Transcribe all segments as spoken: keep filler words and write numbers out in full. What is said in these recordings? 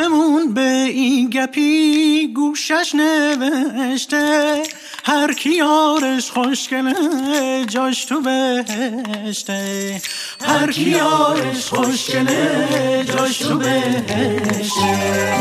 آسمون به این گپی گوشش نوشته، هر کی یارش خوشگله جاش تو بهشته، هر کی یارش خوشگله جاش تو بهشته.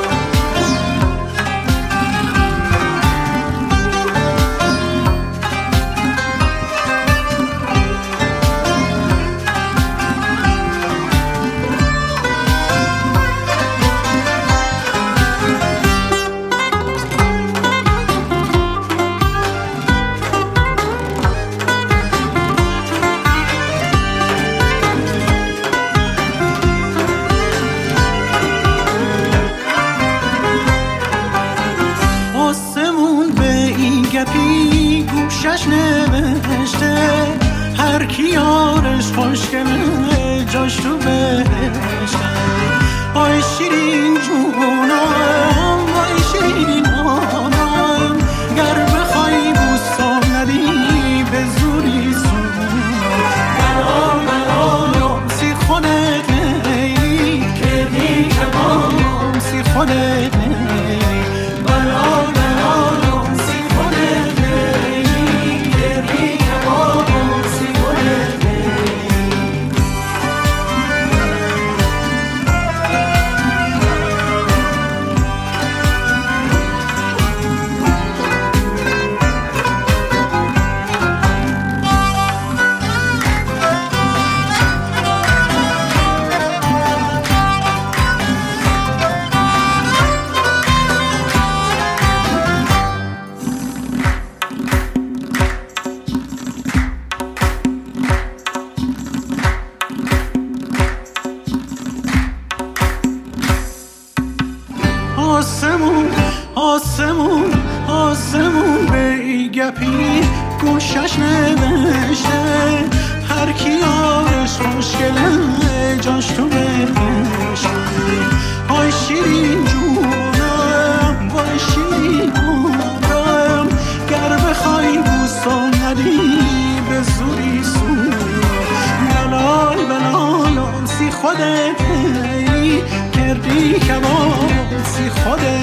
گوشش نوشته، هر کی یارش خوشگله جاش تو بهشته. وای شیرین جونم، وای شیرین آنم، گر بخوای بوسم ندی به زوری سونم. بلا بلا سی خودت نیلی کردی کمام، سی خودت نیلی. بلا بلا سی خودت نیلی کردی کمام، سی خودت نیلی. آسمون آسمون آسمون به ای گپی گوشش نوشته، هر کی یارش خوشگله جاش تو بهشته. وای شیرین جونم، وای شیرین آرام، گر بخوای بوسم ندی به زوری سونم. بلال بلال سی خودت نیلی کردی کمال، سی خودت